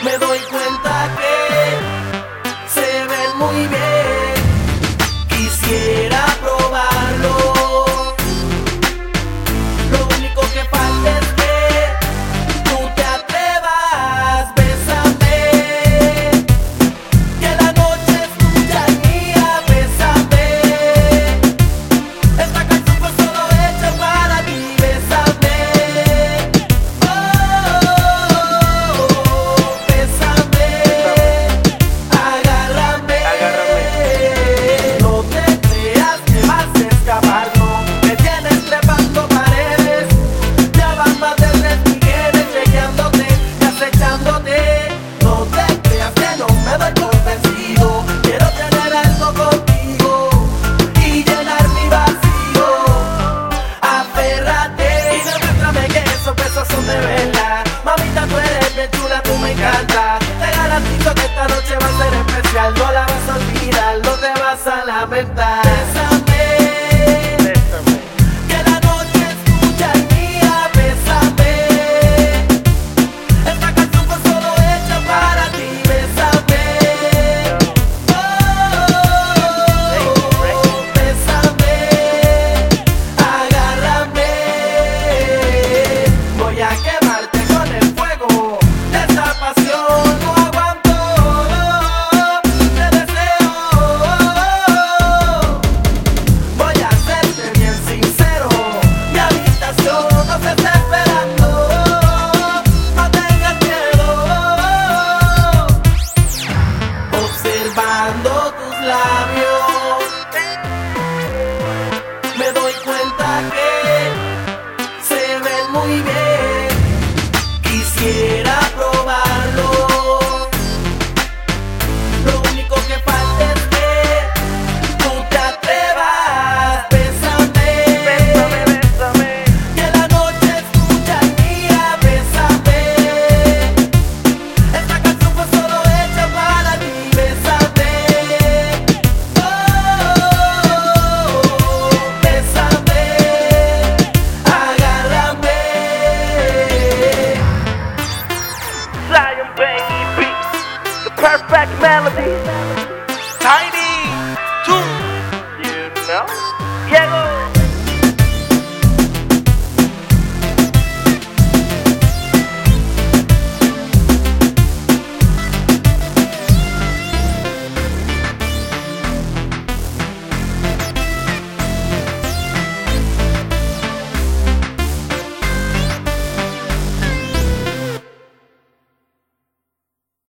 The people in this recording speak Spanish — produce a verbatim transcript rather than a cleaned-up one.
Me doy cuenta que se ven muy bien. Quisiera probarlo. Lo único que falta es que tú te atrevas. Bésame, que la noche es tuya y mía. Bésame, esta canción fue solo hecha para ti. Bésame, oh, bésame, agárrame, agárrame. No te creas que vas a escapar, no. Me tienes trepando paredes. Ya van más de tres mujeres chequeándote y acechándote. No te creas que no me doy por vencido. Quiero tener algo contigo y llenar mi vacío. Aférrate y demuéstrame que esos besos son de verdad. Mamita, tú eres bien chula, tú me encantas. Te garantizo que esta noche va a ser especial. No la vas a olvidar, no te vas a lamentar. Bésame, que la noche es tuya y mía. Bésame, esta canción fue solo hecha para ti. Bésame, oh, bésame, agárrame. Voy a quemarte con el fuego de esta pasión. No aguanto, te deseo. Voy a serte bien sincero. Mi habitación nos está esperando. No tengas miedo. Observando tus labios, me doy cuenta que se ven muy bien. Quisiera probarlo. Lo único que falta es que tú te atrevas. Bésame, bésame, bésame, que la noche es tuya y mía. Bésame, esta canción fue solo hecha para ti. Bésame, oh, bésame, agárrame. Zion baby, the perfect melody.